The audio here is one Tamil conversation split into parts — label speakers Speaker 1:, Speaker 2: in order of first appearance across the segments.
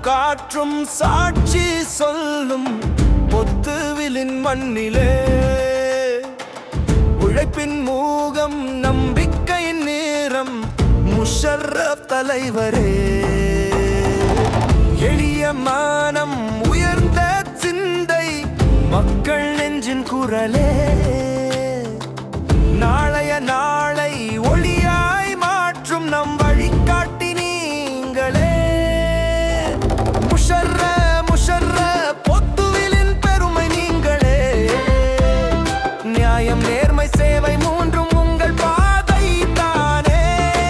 Speaker 1: காற்றும் சாட்சி சொல்லும் பொத்துவிலின் மண்ணிலே உழைப்பின் மூகம் நம்பிக்கையின் நேரம் முஷர்ரப் தலைவரே எளிய மானம் உயர்ந்த சிந்தை மக்கள் நெஞ்சின் குரலே நாளைய நாளை ஒளியாய் மாற்றும் நம் வழிகாட்டி நீங்களே முஷர்ரப் பொத்துவிலின் பெருமை நீங்களே நியாயம் நேர்மை சேவை மூன்றும் உங்கள் பாதை தானே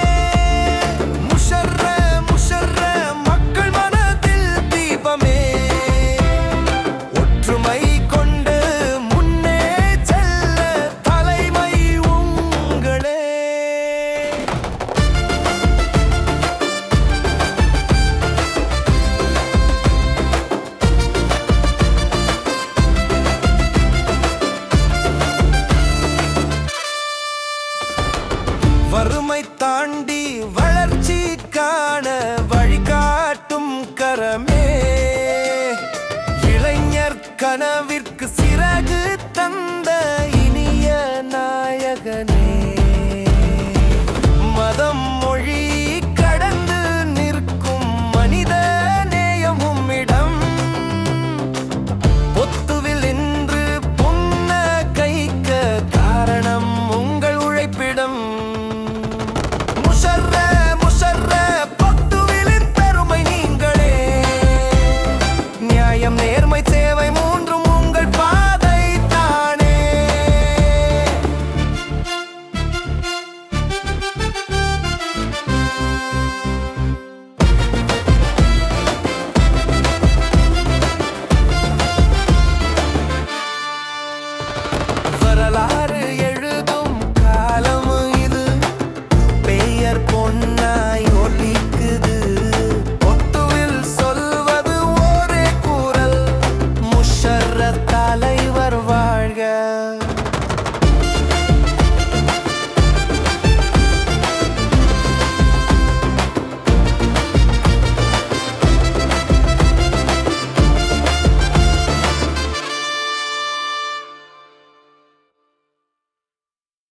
Speaker 1: முஷர்ரப் மக்கள் மனதில் தீபமே ஒற்றுமை கொண்டு முன்னே செல்ல தலைமை உங்களே வறுமை